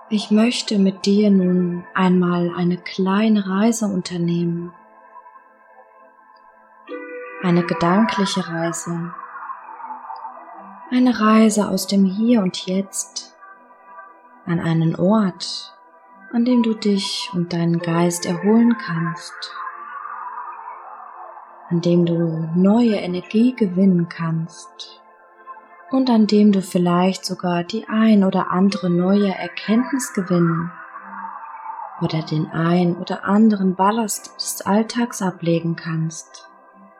Ich möchte mit dir nun einmal eine kleine Reise unternehmen, eine gedankliche Reise, eine Reise aus dem Hier und Jetzt an einen Ort, an dem du dich und deinen Geist erholen kannst, an dem du neue Energie gewinnen kannst und an dem du vielleicht sogar die ein oder andere neue Erkenntnis gewinnen oder den ein oder anderen Ballast des Alltags ablegen kannst.